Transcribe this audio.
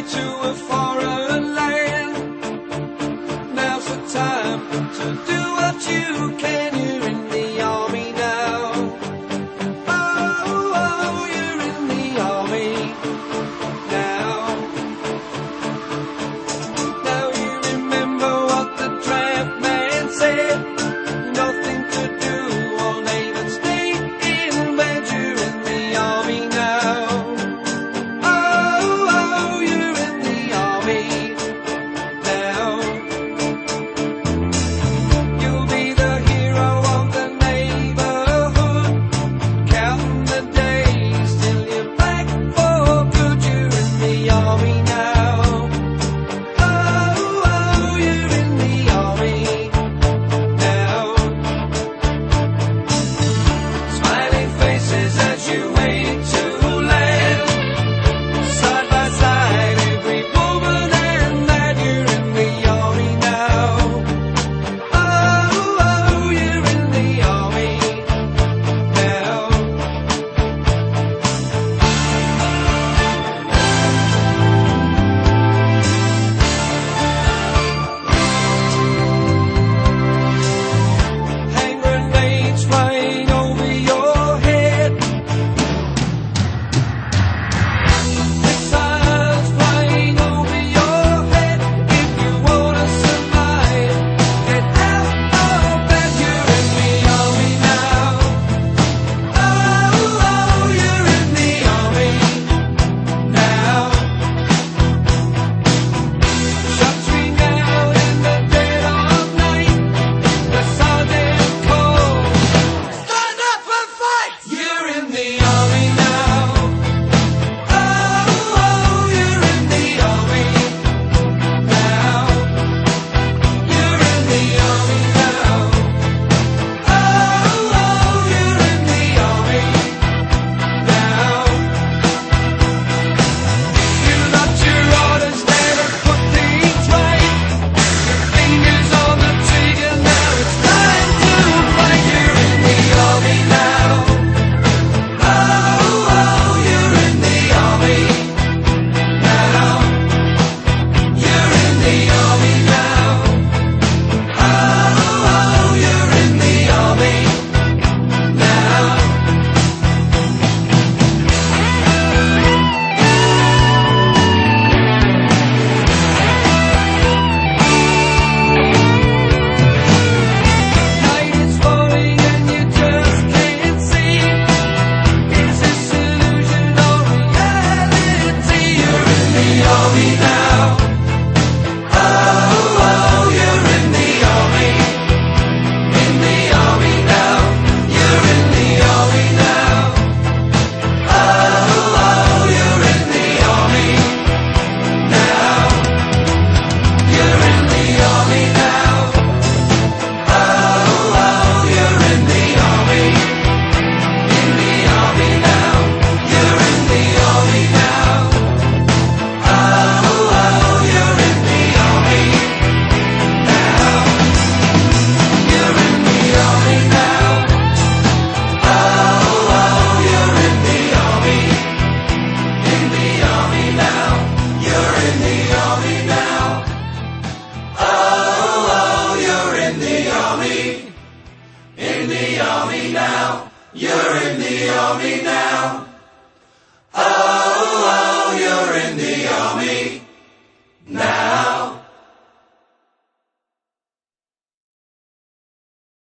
to a foreign land. Now's the time to do what you can. You're in the army now. Oh, oh, you're in the army now. Now you remember what the draft man said. Nothing to do all day but stay in bed. You're in the army now. Oh, oh, you're in the army now. You'll be the hero of the neighborhood, counting the days till you're back for good. You're in the army now. Oh, oh, you're in the army now. Smiling faces as you wait to land. Side by side, every woman and man. You're in the army now. Oh, oh, you're in the army now. Hand grenades flying over your head. Missiles flying over your head. If you wanna survive, get out of bed. You're in the army now. Oh, oh, you're in the army now. Shots ring out in the dead of night. The sergeant calls, stand up and fight. You're in the army now. Oh, oh, you're in the army now. You're in the army now. Oh, oh, you're in the army now. You got your orders there to put things right. Your fingers on the trigger now. It's time to fight. You're in the army now. Oh, oh, you're in the army now. You're in the army now. Oh, oh, you're in the army now. Night is falling and you just can't see. Is this illusion or reality? You're in the army now. Oh, oh, you're in the army. In the army now. You're in the army now. Oh, oh, you're in the army now. You're in the army now. Oh, oh, you're in the army. In the army now. You're in the army now. Oh, oh, you're in the army now. You're in the army now. Oh, oh, you're in the army. In the army now. You're in the army now. Oh, oh, you're in the army. In the army now. You're in the army now.